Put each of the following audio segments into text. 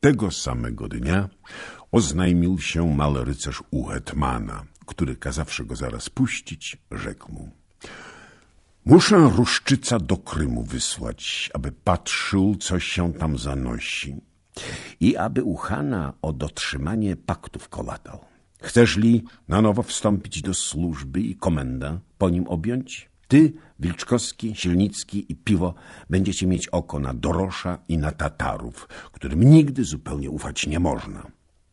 Tego samego dnia oznajmił się mały rycerz u hetmana, który, kazawszy go zaraz puścić, rzekł mu: muszę Ruszczyca do Krymu wysłać, aby patrzył, co się tam zanosi i aby u Hana o dotrzymanie paktów kolatał. Chcesz li na nowo wstąpić do służby i komenda po nim objąć? Ty, Wilczkowski, Silnicki i Piwo będziecie mieć oko na Dorosza i na Tatarów, którym nigdy zupełnie ufać nie można.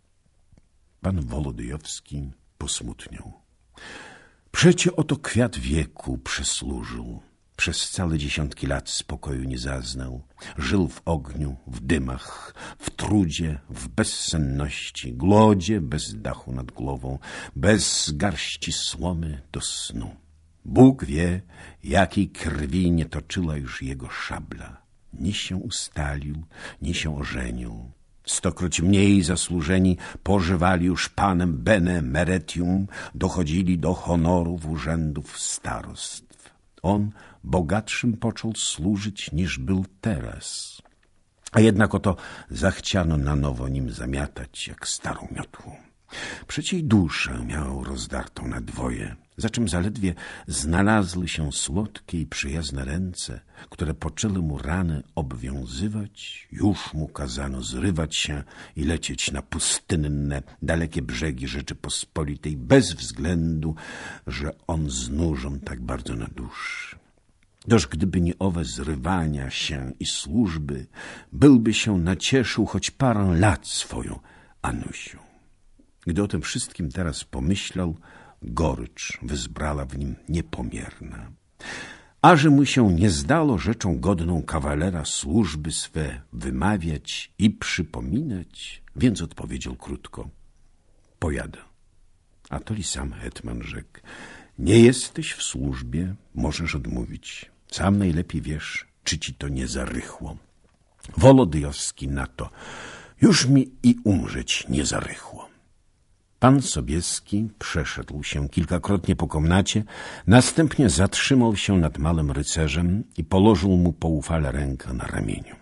Pan Wolodyjowski posmutniał. Przecie oto kwiat wieku przysłużył. Przez całe dziesiątki lat spokoju nie zaznał. Żył w ogniu, w dymach, w trudzie, w bezsenności, głodzie, bez dachu nad głową, bez garści słomy do snu. Bóg wie, jakiej krwi nie toczyła już jego szabla. Ni się ustalił, ni się ożenił. Stokroć mniej zasłużeni pożywali już panem bene meretium, dochodzili do honorów urzędów starostw. On bogatszym począł służyć niż był teraz. A jednak oto zachciano na nowo nim zamiatać jak starą miotłą. Przecie i duszę miał rozdartą na dwoje, za czym zaledwie znalazły się słodkie i przyjazne ręce, które poczęły mu rany obwiązywać, już mu kazano zrywać się i lecieć na pustynne, dalekie brzegi Rzeczypospolitej, bez względu, że on z nużą tak bardzo na duszy. Doż gdyby nie owe zrywania się i służby, byłby się nacieszył choć parę lat swoją Anusią. Gdy o tym wszystkim teraz pomyślał, gorycz wyzbrała w nim niepomierna. A że mu się nie zdało rzeczą godną kawalera służby swe wymawiać i przypominać, więc odpowiedział krótko: pojadę. A to li sam hetman rzekł: nie jesteś w służbie, możesz odmówić. Sam najlepiej wiesz, czy ci to nie zarychło. Wolodyjowski na to: już mi i umrzeć nie zarychło. Pan Sobieski przeszedł się kilkakrotnie po komnacie, następnie zatrzymał się nad małym rycerzem i położył mu poufale rękę na ramieniu.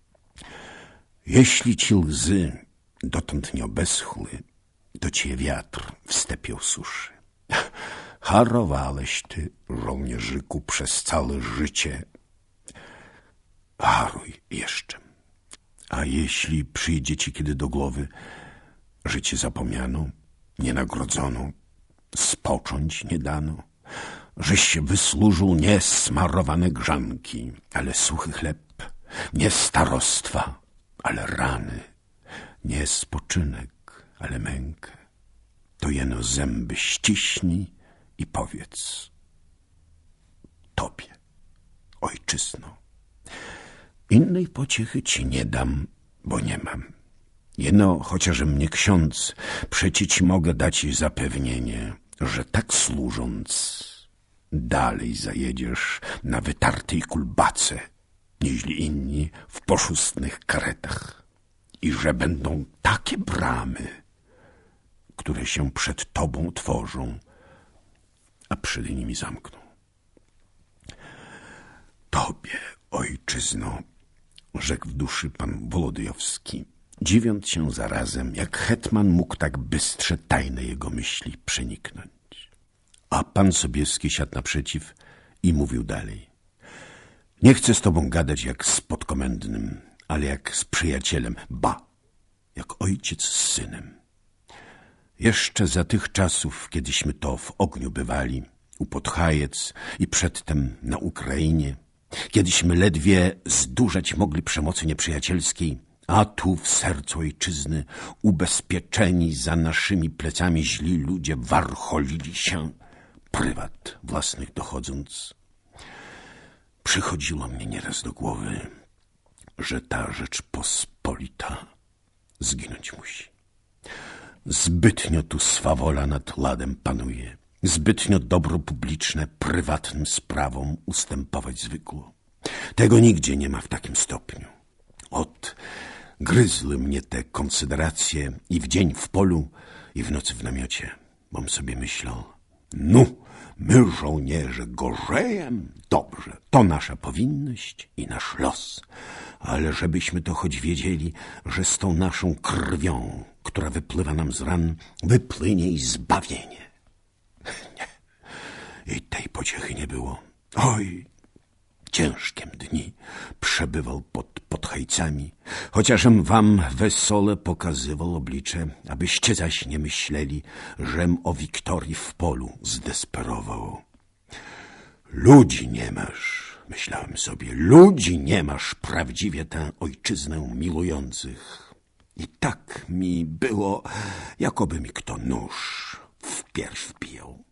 Jeśli ci łzy dotąd nie obeschły, to cię wiatr w stepie ususzy. Harowałeś ty, żołnierzyku, przez całe życie. Haruj jeszcze. A jeśli przyjdzie ci kiedy do głowy, że cię zapomniano, nie nagrodzono, spocząć nie dano, żeś się wysłużył nie smarowane grzanki, ale suchy chleb, nie starostwa, ale rany, nie spoczynek, ale mękę, to jeno zęby ściśnij i powiedz: tobie, ojczyzno, innej pociechy ci nie dam, bo nie mam. Jeno, chociaż mnie ksiądz, przecie ci mogę dać zapewnienie, że tak służąc dalej zajedziesz na wytartej kulbace, nieźli inni w poszustnych karetach i że będą takie bramy, które się przed tobą tworzą, a przed nimi zamkną. Tobie, ojczyzno, rzekł w duszy pan Wolodyjowski, dziwiąc się zarazem, jak hetman mógł tak bystrze tajne jego myśli przeniknąć. A pan Sobieski siadł naprzeciw i mówił dalej: nie chcę z tobą gadać jak z podkomendnym, ale jak z przyjacielem, ba, jak ojciec z synem. Jeszcze za tych czasów, kiedyśmy to w ogniu bywali, u Podhajec i przedtem na Ukrainie, kiedyśmy ledwie zdurzać mogli przemocy nieprzyjacielskiej, a tu w sercu ojczyzny, ubezpieczeni za naszymi plecami źli ludzie warcholili się, prywat własnych dochodząc. Przychodziło mnie nieraz do głowy, że ta Rzeczpospolita zginąć musi. Zbytnio tu swawola nad ladem panuje, zbytnio dobro publiczne prywatnym sprawom ustępować zwykło. Tego nigdzie nie ma w takim stopniu. Gryzły mnie te konsyderacje i w dzień w polu, i w nocy w namiocie, bom sobie myślał: My, żołnierze, gorzejem? Dobrze, to nasza powinność i nasz los. Ale żebyśmy to choć wiedzieli, że z tą naszą krwią, która wypływa nam z ran, wypłynie i zbawienie. Nie. I tej pociechy nie było. Oj, ciężkiem dni przebywał pod Podhejcami, chociażem wam wesole pokazywał oblicze, abyście zaś nie myśleli, żem o Wiktorii w polu zdesperował. Ludzi nie masz, myślałem sobie, ludzi nie masz prawdziwie tę ojczyznę milujących. I tak mi było, jakoby mi kto nóż w pierś wbijał.